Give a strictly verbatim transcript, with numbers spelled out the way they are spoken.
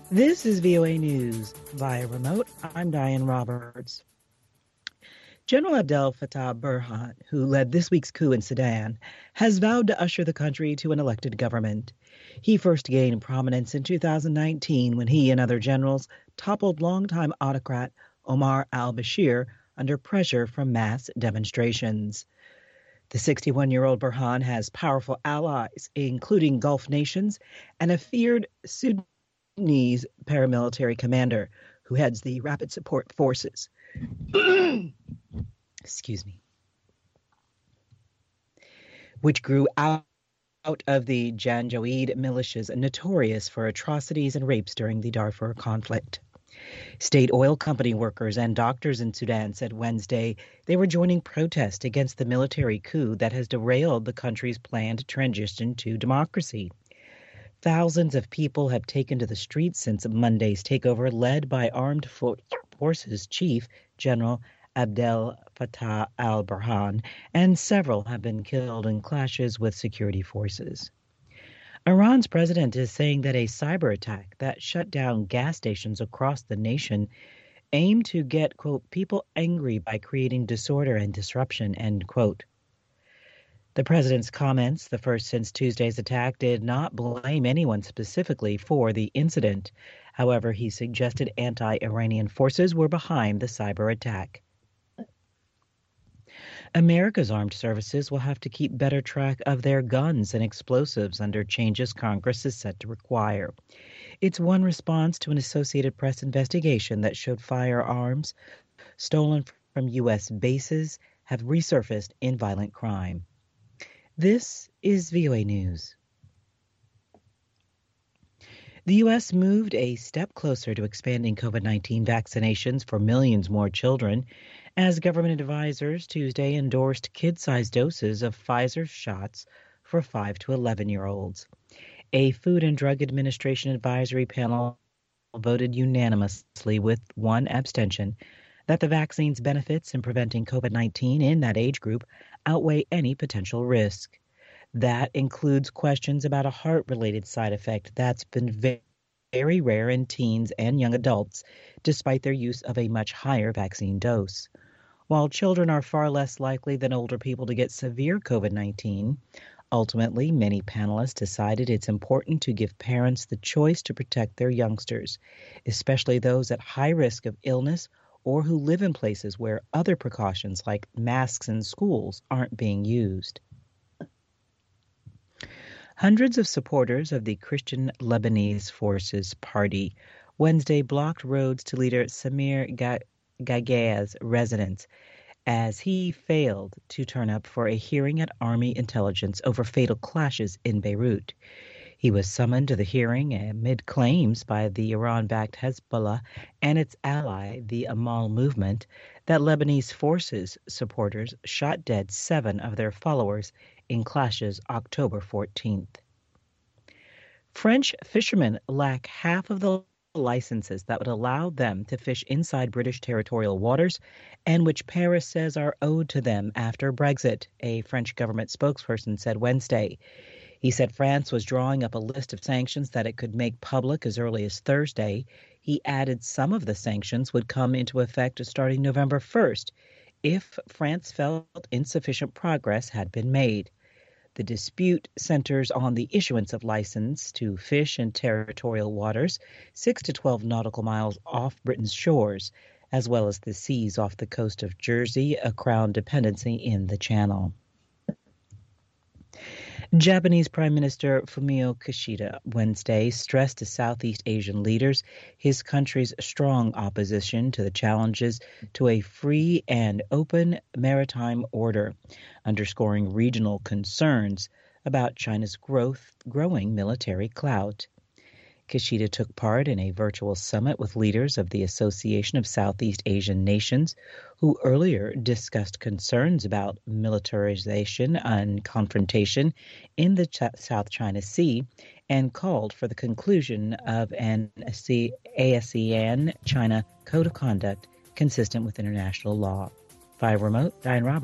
This is V O A News via remote. I'm Diane Roberts. General Abdel Fattah Burhan, who led this week's coup in Sudan, has vowed to usher the country to an elected government. He first gained prominence in two thousand nineteen when he and other generals toppled longtime autocrat Omar al-Bashir under pressure from mass demonstrations. The sixty-one-year-old Burhan has powerful allies, including Gulf nations and a feared Sudanese paramilitary commander who heads the Rapid Support Forces. Excuse me. Which grew out, out of the Janjaweed militias notorious for atrocities and rapes during the Darfur conflict. State oil company workers and doctors in Sudan said Wednesday they were joining protest against the military coup that has derailed the country's planned transition to democracy. Thousands of people have taken to the streets since Monday's takeover, led by Armed Forces Chief General Abdel Fattah al-Burhan, and several have been killed in clashes with security forces. Iran's president is saying that a cyber attack that shut down gas stations across the nation aimed to get, quote, people angry by creating disorder and disruption, end quote. The president's comments, the first since Tuesday's attack, did not blame anyone specifically for the incident. However, he suggested anti-Iranian forces were behind the cyber attack. America's armed services will have to keep better track of their guns and explosives under changes Congress is set to require. It's one response to an Associated Press investigation that showed firearms stolen from U S bases have resurfaced in violent crime. This is V O A News. The U S moved a step closer to expanding COVID nineteen vaccinations for millions more children as government advisors Tuesday endorsed kid-sized doses of Pfizer shots for five to eleven-year-olds. A Food and Drug Administration advisory panel voted unanimously with one abstention that the vaccine's benefits in preventing COVID nineteen in that age group outweigh any potential risk. That includes questions about a heart-related side effect that's been very very rare in teens and young adults, despite their use of a much higher vaccine dose. While children are far less likely than older people to get severe COVID nineteen, ultimately, many panelists decided it's important to give parents the choice to protect their youngsters, especially those at high risk of illness or who live in places where other precautions like masks in schools aren't being used. Hundreds of supporters of the Christian Lebanese Forces Party Wednesday blocked roads to leader Samir Gagay's residence as he failed to turn up for a hearing at Army intelligence over fatal clashes in Beirut. He was summoned to the hearing amid claims by the Iran-backed Hezbollah and its ally, the Amal movement, that Lebanese forces supporters shot dead seven of their followers in clashes October fourteenth. French fishermen lack half of the licenses that would allow them to fish inside British territorial waters and which Paris says are owed to them after Brexit, a French government spokesperson said Wednesday. He said France was drawing up a list of sanctions that it could make public as early as Thursday. He added some of the sanctions would come into effect starting November first if France felt insufficient progress had been made. The dispute centers on the issuance of license to fish in territorial waters six to twelve nautical miles off Britain's shores, as well as the seas off the coast of Jersey, a crown dependency in the Channel. Japanese Prime Minister Fumio Kishida Wednesday stressed to Southeast Asian leaders his country's strong opposition to the challenges to a free and open maritime order, underscoring regional concerns about China's growth, growing military clout. Kishida took part in a virtual summit with leaders of the Association of Southeast Asian Nations, who earlier discussed concerns about militarization and confrontation in the Ch- South China Sea and called for the conclusion of an ASEAN-China Code of Conduct consistent with international law. Via remote, Diane Roberts.